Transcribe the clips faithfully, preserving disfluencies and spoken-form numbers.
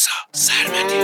رضا سرمدی.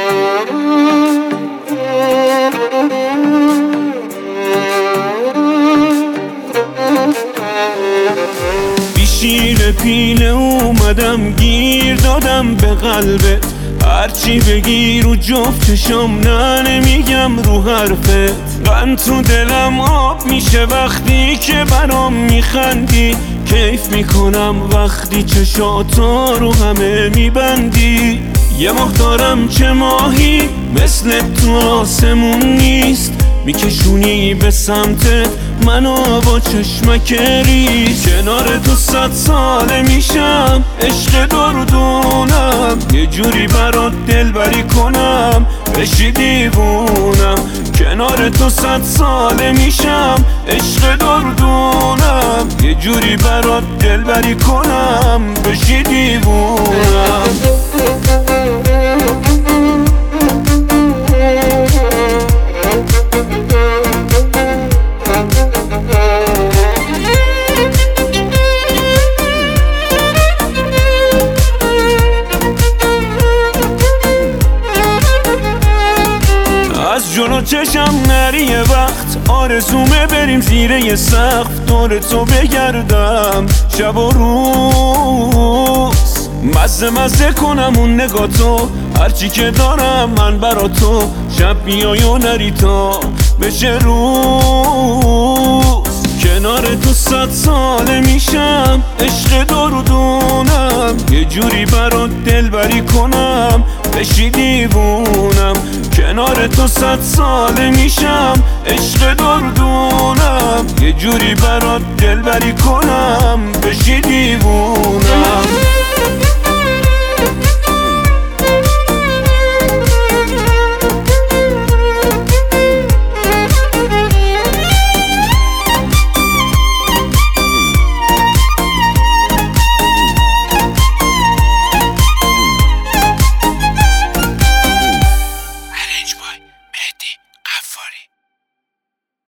بیشیر پیله اومدم گیر دادم به قلبت، هرچی بگی رو جفت چشم نه نمیگم رو حرفت. من تو دلم آب میشه وقتی که برام میخندی، کیف میکنم وقتی چشاتو رو همه میبندی. یه ماه دارم چه ماهی مثل تو آسمون نیست، میکشونی به سمتت منو با چشمک ریز. کنار تو صد ساله میشم عشق دردونم، یه جوری برات دلبری کنم بشی دیوونم. کنار تو صد ساله میشم عشق دردونم، یه جوری برات دلبری کنم بشی دیوونم. از جلو چشم نری یه وقت، آرزومه بریم زیر یه سقف، دور تو بگردم شب و روز. مزه مزه کنم اون نگاه تو، هرچی که دارم من برا تو. شب بیای و نری تا بشه روز. کنار تو صد ساله میشم عشق دردونم، یه جوری برات دلبری کنم بشی دیوونم. کنار تو صد ساله میشم عشق دردونم، یه جوری برات دلبری کنم بشی دیوونم.